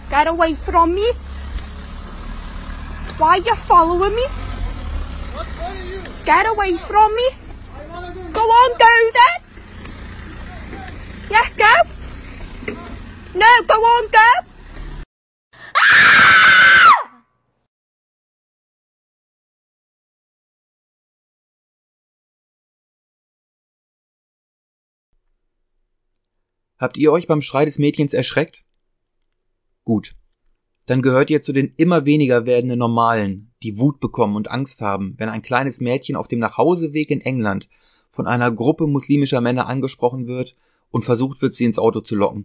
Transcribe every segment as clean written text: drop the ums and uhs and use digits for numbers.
Get away from me. Why are you following me? What are you? Get away from me. I wanna do Go on, go then. Yeah, go. No, go on, go. Habt ihr euch beim Schrei des Mädchens erschreckt? Gut. Dann gehört ihr zu den immer weniger werdenden Normalen, die Wut bekommen und Angst haben, wenn ein kleines Mädchen auf dem Nachhauseweg in England von einer Gruppe muslimischer Männer angesprochen wird und versucht wird, sie ins Auto zu locken.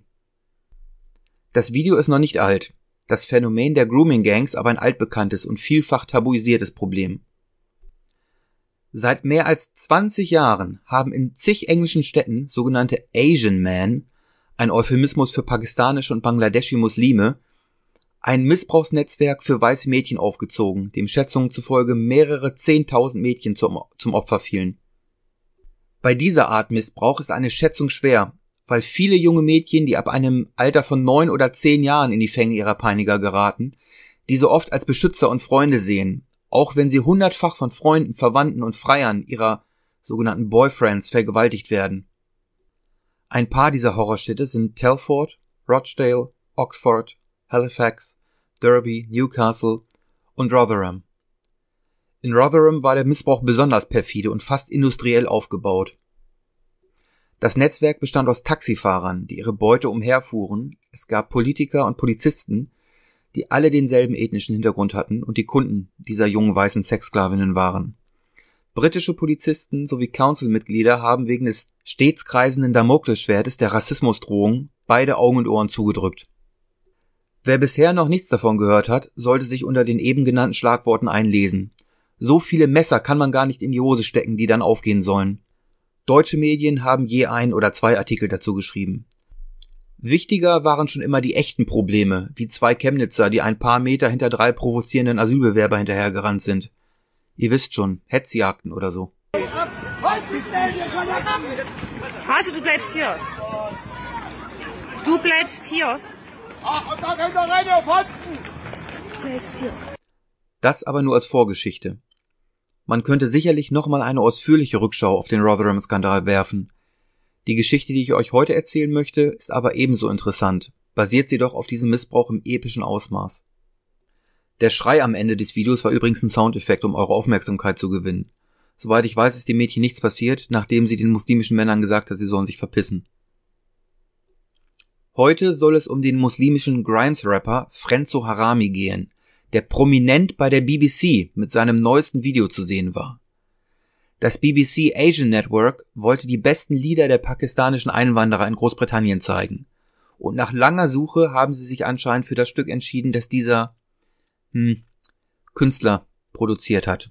Das Video ist noch nicht alt, das Phänomen der Grooming-Gangs aber ein altbekanntes und vielfach tabuisiertes Problem. Seit mehr als 20 Jahren haben in zig englischen Städten sogenannte Asian Men, ein Euphemismus für pakistanische und bangladeschi Muslime, ein Missbrauchsnetzwerk für weiße Mädchen aufgezogen, dem Schätzungen zufolge mehrere 10.000 Mädchen zum Opfer fielen. Bei dieser Art Missbrauch ist eine Schätzung schwer, weil viele junge Mädchen, die ab einem Alter von 9 oder 10 Jahren in die Fänge ihrer Peiniger geraten, diese oft als Beschützer und Freunde sehen, auch wenn sie hundertfach von Freunden, Verwandten und Freiern ihrer sogenannten Boyfriends vergewaltigt werden. Ein paar dieser Horrorstädte sind Telford, Rochdale, Oxford, Halifax, Derby, Newcastle und Rotherham. In Rotherham war der Missbrauch besonders perfide und fast industriell aufgebaut. Das Netzwerk bestand aus Taxifahrern, die ihre Beute umherfuhren, es gab Politiker und Polizisten, die alle denselben ethnischen Hintergrund hatten und die Kunden dieser jungen weißen Sexsklavinnen waren. Britische Polizisten sowie Council-Mitglieder haben wegen des stets kreisenden Damoklesschwertes der Rassismusdrohung beide Augen und Ohren zugedrückt. Wer bisher noch nichts davon gehört hat, sollte sich unter den eben genannten Schlagworten einlesen. So viele Messer kann man gar nicht in die Hose stecken, die dann aufgehen sollen. Deutsche Medien haben je 1 oder 2 Artikel dazu geschrieben. Wichtiger waren schon immer die echten Probleme, wie 2 Chemnitzer, die ein paar Meter hinter 3 provozierenden Asylbewerber hinterhergerannt sind. Ihr wisst schon, Hetzjagden oder so. Also, du bleibst hier. Du bleibst hier. Und da könnt ihr rein, ihr Fotzen! Du bleibst hier. Das aber nur als Vorgeschichte. Man könnte sicherlich nochmal eine ausführliche Rückschau auf den Rotherham-Skandal werfen. Die Geschichte, die ich euch heute erzählen möchte, ist aber ebenso interessant, basiert sie doch auf diesem Missbrauch im epischen Ausmaß. Der Schrei am Ende des Videos war übrigens ein Soundeffekt, um eure Aufmerksamkeit zu gewinnen. Soweit ich weiß, ist dem Mädchen nichts passiert, nachdem sie den muslimischen Männern gesagt hat, sie sollen sich verpissen. Heute soll es um den muslimischen Grimes-Rapper Frenzo Harami gehen, der prominent bei der BBC mit seinem neuesten Video zu sehen war. Das BBC Asian Network wollte die besten Lieder der pakistanischen Einwanderer in Großbritannien zeigen. Und nach langer Suche haben sie sich anscheinend für das Stück entschieden, das dieser Künstler produziert hat.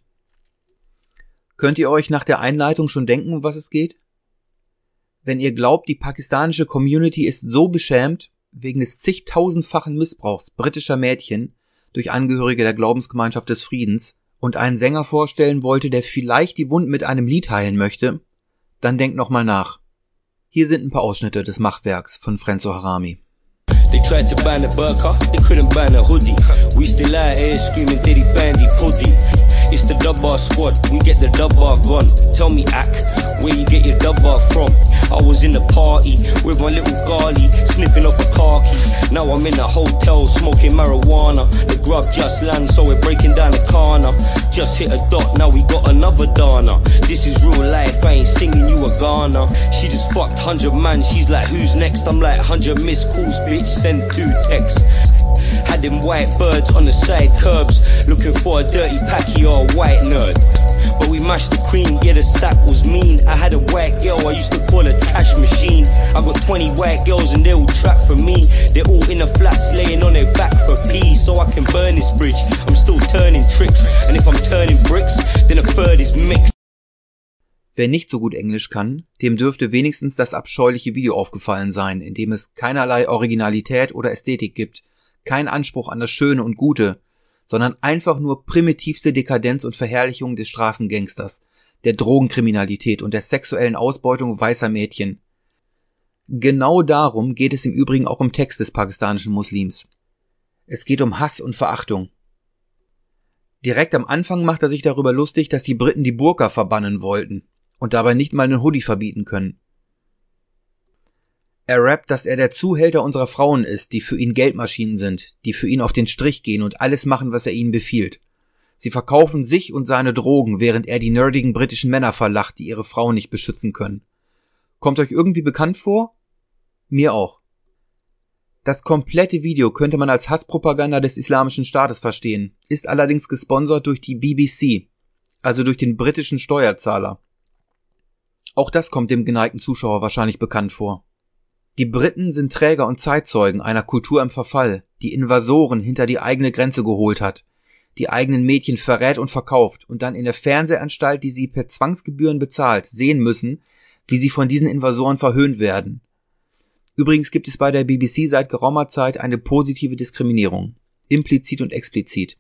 Könnt ihr euch nach der Einleitung schon denken, um was es geht? Wenn ihr glaubt, die pakistanische Community ist so beschämt wegen des zigtausendfachen Missbrauchs britischer Mädchen durch Angehörige der Glaubensgemeinschaft des Friedens und einen Sänger vorstellen wollte, der vielleicht die Wunden mit einem Lied heilen möchte, dann denkt nochmal nach. Hier sind ein paar Ausschnitte des Machwerks von Frenzo Harami. They tried to ban the burqa, they couldn't ban a hoodie. We still out here screaming diddy bandy puddy. It's the Dubbar squad, we get the Dubbar gone. Tell me, Ak, where you get your Dubbar from? I was in the party with my little Gali, sniffing off a car key. Now I'm in a hotel smoking marijuana. The grub just landed, so we're breaking down the corner. Just hit a dot, now we got another Dana. This is real life, I ain't singing you a Ghana. She just fucked 100 man, she's like, who's next? I'm like, 100 missed calls, bitch, send 2 texts. Had them white birds on the side curbs, looking for a dirty packy or a white nerd. But we mashed the cream, yeah the sack was mean. I had a white girl, I used to call her cash machine. I got 20 white girls and they all trap for me. They're all in the flats laying on their back for peace. So I can burn this bridge, I'm still turning tricks. And if I'm turning bricks, then a third is mixed. Wer nicht so gut Englisch kann, dem dürfte wenigstens das abscheuliche Video aufgefallen sein, in dem es keinerlei Originalität oder Ästhetik gibt, kein Anspruch an das Schöne und Gute, sondern einfach nur primitivste Dekadenz und Verherrlichung des Straßengangsters, der Drogenkriminalität und der sexuellen Ausbeutung weißer Mädchen. Genau darum geht es im Übrigen auch im Text des pakistanischen Muslims. Es geht um Hass und Verachtung. Direkt am Anfang macht er sich darüber lustig, dass die Briten die Burka verbannen wollten und dabei nicht mal einen Hoodie verbieten können. Er rappt, dass er der Zuhälter unserer Frauen ist, die für ihn Geldmaschinen sind, die für ihn auf den Strich gehen und alles machen, was er ihnen befiehlt. Sie verkaufen sich und seine Drogen, während er die nerdigen britischen Männer verlacht, die ihre Frauen nicht beschützen können. Kommt euch irgendwie bekannt vor? Mir auch. Das komplette Video könnte man als Hasspropaganda des Islamischen Staates verstehen, ist allerdings gesponsert durch die BBC, also durch den britischen Steuerzahler. Auch das kommt dem geneigten Zuschauer wahrscheinlich bekannt vor. Die Briten sind Träger und Zeitzeugen einer Kultur im Verfall, die Invasoren hinter die eigene Grenze geholt hat, die eigenen Mädchen verrät und verkauft und dann in der Fernsehanstalt, die sie per Zwangsgebühren bezahlt, sehen müssen, wie sie von diesen Invasoren verhöhnt werden. Übrigens gibt es bei der BBC seit geraumer Zeit eine positive Diskriminierung, implizit und explizit.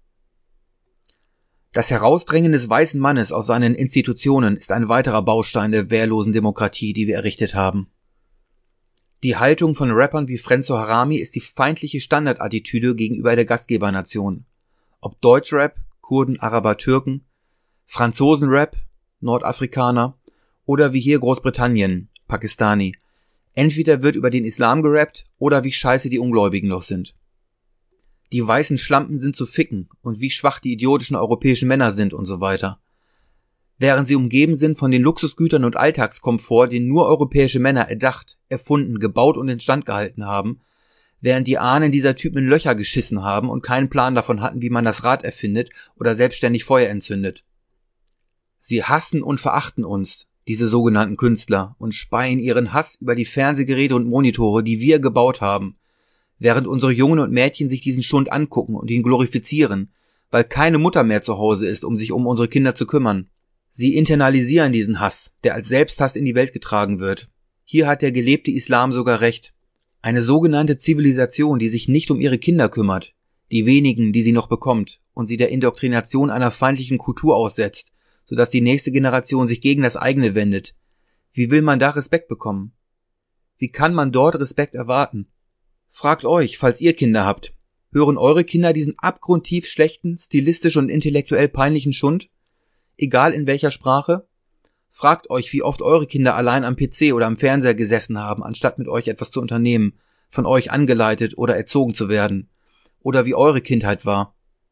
Das Herausdrängen des weißen Mannes aus seinen Institutionen ist ein weiterer Baustein der wehrlosen Demokratie, die wir errichtet haben. Die Haltung von Rappern wie Frenzo Harami ist die feindliche Standardattitüde gegenüber der Gastgebernation. Ob Deutschrap, Kurden, Araber, Türken, Franzosenrap, Nordafrikaner oder wie hier Großbritannien, Pakistani. Entweder wird über den Islam gerappt oder wie scheiße die Ungläubigen noch sind. Die weißen Schlampen sind zu ficken und wie schwach die idiotischen europäischen Männer sind und so weiter. Während sie umgeben sind von den Luxusgütern und Alltagskomfort, den nur europäische Männer erdacht, erfunden, gebaut und instand gehalten haben, während die Ahnen dieser Typen in Löcher geschissen haben und keinen Plan davon hatten, wie man das Rad erfindet oder selbstständig Feuer entzündet. Sie hassen und verachten uns, diese sogenannten Künstler, und speien ihren Hass über die Fernsehgeräte und Monitore, die wir gebaut haben, während unsere Jungen und Mädchen sich diesen Schund angucken und ihn glorifizieren, weil keine Mutter mehr zu Hause ist, um sich um unsere Kinder zu kümmern. Sie internalisieren diesen Hass, der als Selbsthass in die Welt getragen wird. Hier hat der gelebte Islam sogar recht. Eine sogenannte Zivilisation, die sich nicht um ihre Kinder kümmert, die wenigen, die sie noch bekommt, und sie der Indoktrination einer feindlichen Kultur aussetzt, sodass die nächste Generation sich gegen das eigene wendet. Wie will man da Respekt bekommen? Wie kann man dort Respekt erwarten? Fragt euch, falls ihr Kinder habt, hören eure Kinder diesen abgrundtief schlechten, stilistisch und intellektuell peinlichen Schund? Egal in welcher Sprache? Fragt euch, wie oft eure Kinder allein am PC oder am Fernseher gesessen haben, anstatt mit euch etwas zu unternehmen, von euch angeleitet oder erzogen zu werden. Oder wie eure Kindheit war.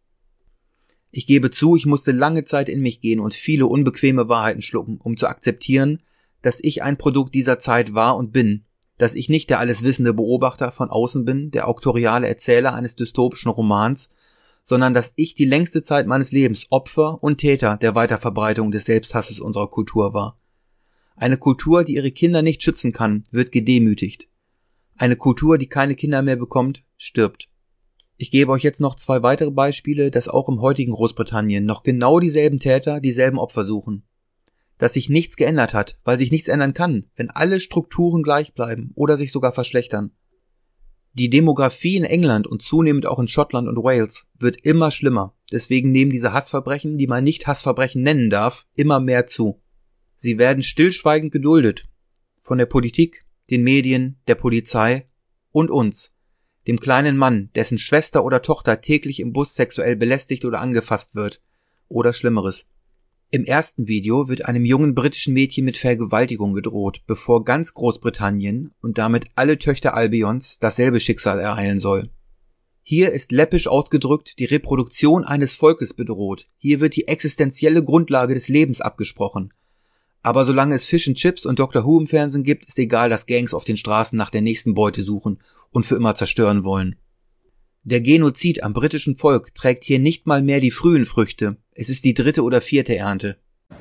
Ich gebe zu, ich musste lange Zeit in mich gehen und viele unbequeme Wahrheiten schlucken, um zu akzeptieren, dass ich ein Produkt dieser Zeit war und bin, dass ich nicht der alleswissende Beobachter von außen bin, der auktoriale Erzähler eines dystopischen Romans, sondern dass ich die längste Zeit meines Lebens Opfer und Täter der Weiterverbreitung des Selbsthasses unserer Kultur war. Eine Kultur, die ihre Kinder nicht schützen kann, wird gedemütigt. Eine Kultur, die keine Kinder mehr bekommt, stirbt. Ich gebe euch jetzt noch 2 weitere Beispiele, dass auch im heutigen Großbritannien noch genau dieselben Täter dieselben Opfer suchen. Dass sich nichts geändert hat, weil sich nichts ändern kann, wenn alle Strukturen gleich bleiben oder sich sogar verschlechtern. Die Demografie in England und zunehmend auch in Schottland und Wales wird immer schlimmer. Deswegen nehmen diese Hassverbrechen, die man nicht Hassverbrechen nennen darf, immer mehr zu. Sie werden stillschweigend geduldet. Von der Politik, den Medien, der Polizei und uns, dem kleinen Mann, dessen Schwester oder Tochter täglich im Bus sexuell belästigt oder angefasst wird. Oder Schlimmeres. Im ersten Video wird einem jungen britischen Mädchen mit Vergewaltigung gedroht, bevor ganz Großbritannien und damit alle Töchter Albions dasselbe Schicksal ereilen soll. Hier ist läppisch ausgedrückt die Reproduktion eines Volkes bedroht. Hier wird die existenzielle Grundlage des Lebens abgesprochen. Aber solange es Fish and Chips und Doctor Who im Fernsehen gibt, ist egal, dass Gangs auf den Straßen nach der nächsten Beute suchen und für immer zerstören wollen. Der Genozid am britischen Volk trägt hier nicht mal mehr die frühen Früchte. Es ist die 3. oder 4. Ernte.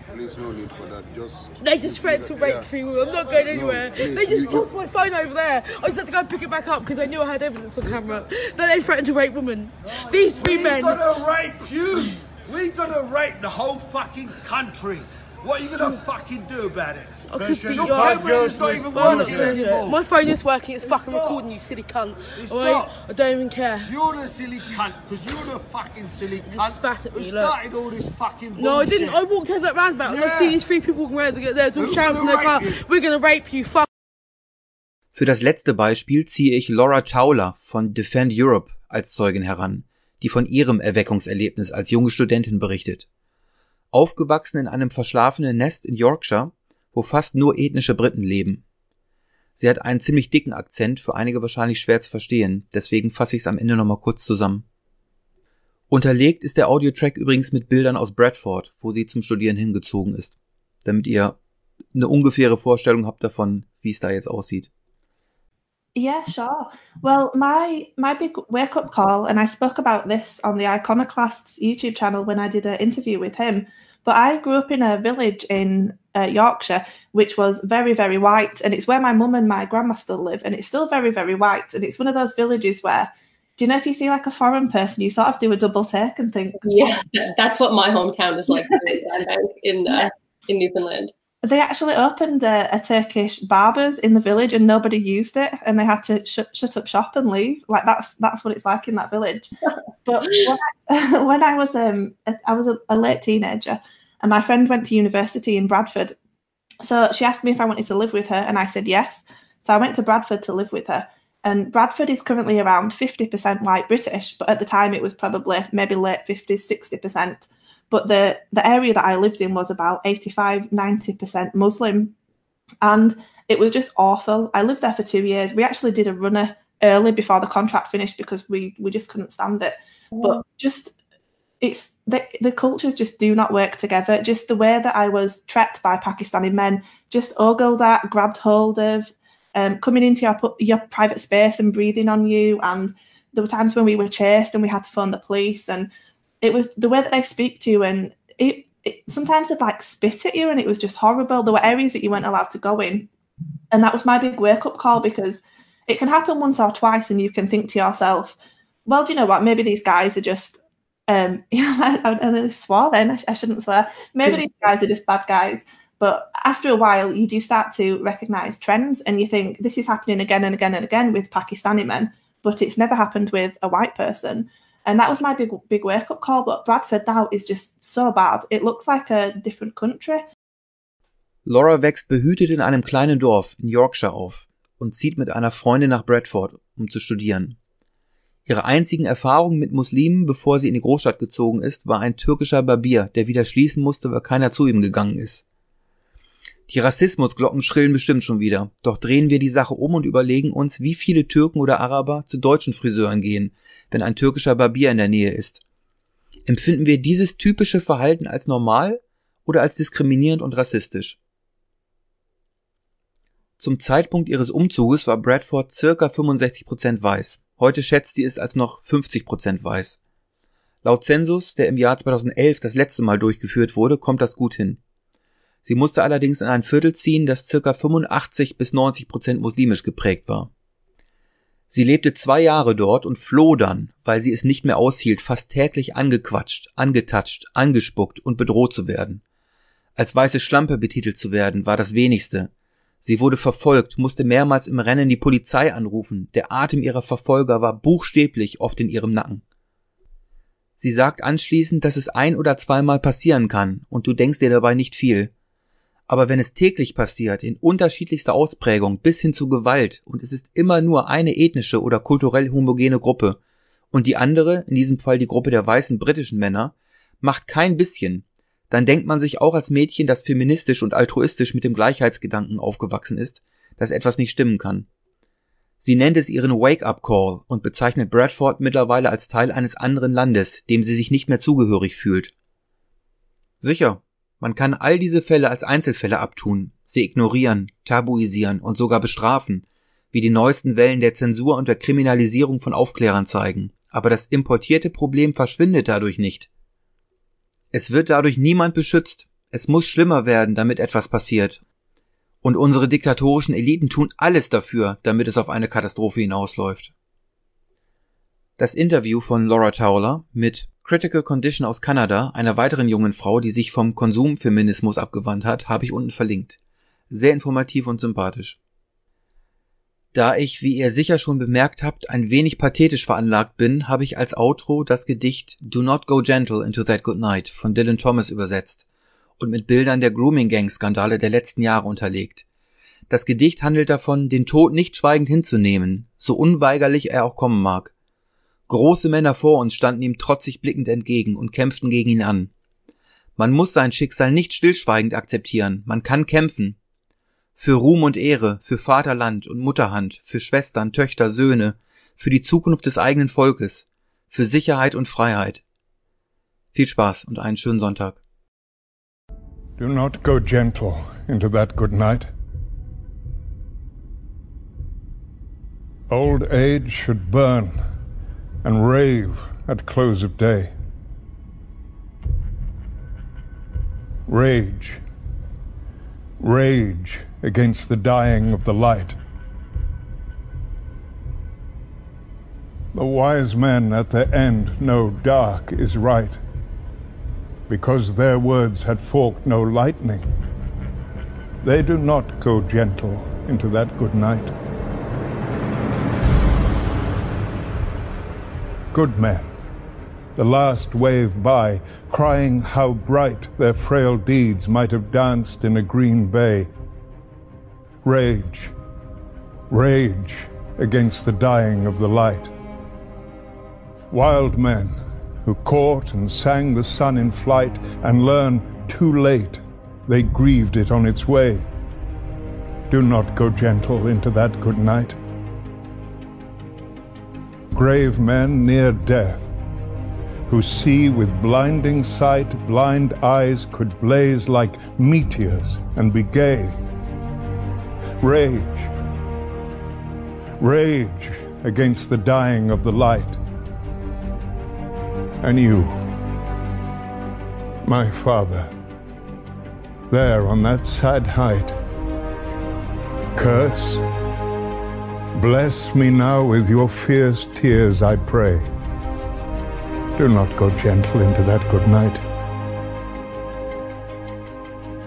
They just threatened to rape 3 women. I'm not going anywhere. They just tossed my phone over there. I just had to go and pick it back up because I knew I had evidence on camera. Then they threatened to rape women. These 3 men. We're gonna rape you. We're gonna rape the whole fucking country. What are you gonna fucking do about it? I could beat Your you up. phone is not even Well, I'm not working gonna do it. anymore. My phone is working. It's fucking recording, you silly cunt. It's Alright? not. I don't even care. You're the silly cunt, because you're the fucking silly cunt spat at who me, started all this fucking bullshit. No, I didn't. I walked over that roundabout. I Yeah. see these 3 people walking around. They're all Who's shouting from gonna their car. rape you? We're gonna rape you. Fuck. Für das letzte Beispiel ziehe ich Laura Towler von Defend Europe als Zeugin heran, die von ihrem Erweckungserlebnis als junge Studentin berichtet. Aufgewachsen in einem verschlafenen Nest in Yorkshire, wo fast nur ethnische Briten leben. Sie hat einen ziemlich dicken Akzent, für einige wahrscheinlich schwer zu verstehen, deswegen fasse ich es am Ende nochmal kurz zusammen. Unterlegt ist der Audiotrack übrigens mit Bildern aus Bradford, wo sie zum Studieren hingezogen ist, damit ihr eine ungefähre Vorstellung habt davon, wie es da jetzt aussieht. Yeah, sure. Well, my big wake-up call, and I spoke about this on the Iconoclasts YouTube channel when I did an interview with him, but I grew up in a village in Yorkshire, which was very, very white, and it's where my mum and my grandma still live, and it's still very, very white, and it's one of those villages where, do you know, if you see like a foreign person, you sort of do a double take and think... Yeah, that's what my hometown is like in Newfoundland. They actually opened a Turkish barber's in the village and nobody used it, and they had to shut up shop and leave. Like that's what it's like in that village. But when I was a late teenager, and my friend went to university in Bradford, so she asked me if I wanted to live with her, and I said yes. So I went to Bradford to live with her, and Bradford is currently around 50% white British, but at the time it was probably maybe late 50s, 60%. But the area that I lived in was about 85-90% Muslim. And it was just awful. I lived there for 2 years. We actually did a runner early before the contract finished because we just couldn't stand it. But just, it's the cultures just do not work together. Just the way that I was treated by Pakistani men, just ogled at, grabbed hold of, coming into your private space and breathing on you. And there were times when we were chased and we had to phone the police, and it was the way that they speak to you, and it sometimes they'd like spit at you, and it was just horrible. There were areas that you weren't allowed to go in, and that was my big wake-up call, because it can happen once or twice and you can think to yourself, well, do you know what, maybe these guys are just I swore then, I shouldn't swear, maybe these guys are just bad guys. But after a while you do start to recognise trends, and you think this is happening again and again and again with Pakistani men, but it's never happened with a white person. And that was my big wake-up call. But Bradford now is just so bad. It looks like a different country. Laura wächst behütet in einem kleinen Dorf in Yorkshire auf und zieht mit einer Freundin nach Bradford, um zu studieren. Ihre einzigen Erfahrungen mit Muslimen, bevor sie in die Großstadt gezogen ist, war ein türkischer Barbier, der wieder schließen musste, weil keiner zu ihm gegangen ist. Die Rassismusglocken schrillen bestimmt schon wieder, doch drehen wir die Sache um und überlegen uns, wie viele Türken oder Araber zu deutschen Friseuren gehen, wenn ein türkischer Barbier in der Nähe ist. Empfinden wir dieses typische Verhalten als normal oder als diskriminierend und rassistisch? Zum Zeitpunkt ihres Umzuges war Bradford ca. 65% weiß. Heute schätzt sie es als noch 50% weiß. Laut Zensus, der im Jahr 2011 das letzte Mal durchgeführt wurde, kommt das gut hin. Sie musste allerdings in ein Viertel ziehen, das ca. 85-90% muslimisch geprägt war. Sie lebte 2 Jahre dort und floh dann, weil sie es nicht mehr aushielt, fast täglich angequatscht, angetatscht, angespuckt und bedroht zu werden. Als weiße Schlampe betitelt zu werden, war das Wenigste. Sie wurde verfolgt, musste mehrmals im Rennen die Polizei anrufen, der Atem ihrer Verfolger war buchstäblich oft in ihrem Nacken. Sie sagt anschließend, dass es 1- oder 2-mal passieren kann und du denkst dir dabei nicht viel. Aber wenn es täglich passiert, in unterschiedlichster Ausprägung bis hin zu Gewalt, und es ist immer nur eine ethnische oder kulturell homogene Gruppe, und die andere, in diesem Fall die Gruppe der weißen britischen Männer, macht kein bisschen, dann denkt man sich auch als Mädchen, das feministisch und altruistisch mit dem Gleichheitsgedanken aufgewachsen ist, dass etwas nicht stimmen kann. Sie nennt es ihren Wake-up-Call und bezeichnet Bradford mittlerweile als Teil eines anderen Landes, dem sie sich nicht mehr zugehörig fühlt. Sicher, man kann all diese Fälle als Einzelfälle abtun, sie ignorieren, tabuisieren und sogar bestrafen, wie die neuesten Wellen der Zensur und der Kriminalisierung von Aufklärern zeigen, aber das importierte Problem verschwindet dadurch nicht. Es wird dadurch niemand beschützt, es muss schlimmer werden, damit etwas passiert. Und unsere diktatorischen Eliten tun alles dafür, damit es auf eine Katastrophe hinausläuft. Das Interview von Laura Towler mit Critical Condition aus Kanada, einer weiteren jungen Frau, die sich vom Konsumfeminismus abgewandt hat, habe ich unten verlinkt. Sehr informativ und sympathisch. Da ich, wie ihr sicher schon bemerkt habt, ein wenig pathetisch veranlagt bin, habe ich als Outro das Gedicht Do Not Go Gentle Into That Good Night von Dylan Thomas übersetzt und mit Bildern der Grooming-Gang-Skandale der letzten Jahre unterlegt. Das Gedicht handelt davon, den Tod nicht schweigend hinzunehmen, so unweigerlich er auch kommen mag. Große Männer vor uns standen ihm trotzig blickend entgegen und kämpften gegen ihn an. Man muss sein Schicksal nicht stillschweigend akzeptieren, man kann kämpfen. Für Ruhm und Ehre, für Vaterland und Mutterhand, für Schwestern, Töchter, Söhne, für die Zukunft des eigenen Volkes, für Sicherheit und Freiheit. Viel Spaß und einen schönen Sonntag. Do not go gentle into that good night. Old age should burn and rave at close of day. Rage, rage against the dying of the light. The wise men at the end know dark is right, because their words had forked no lightning. They do not go gentle into that good night. Good men, the last wave by, crying how bright their frail deeds might have danced in a green bay. Rage, rage against the dying of the light. Wild men who caught and sang the sun in flight and learned too late they grieved it on its way. Do not go gentle into that good night. Grave men near death, who see with blinding sight blind eyes could blaze like meteors and be gay. Rage, rage against the dying of the light. And you, my father, there on that sad height, curse, bless me now with your fierce tears, I pray. Do not go gentle into that good night.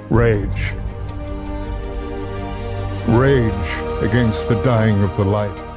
Rage, rage against the dying of the light.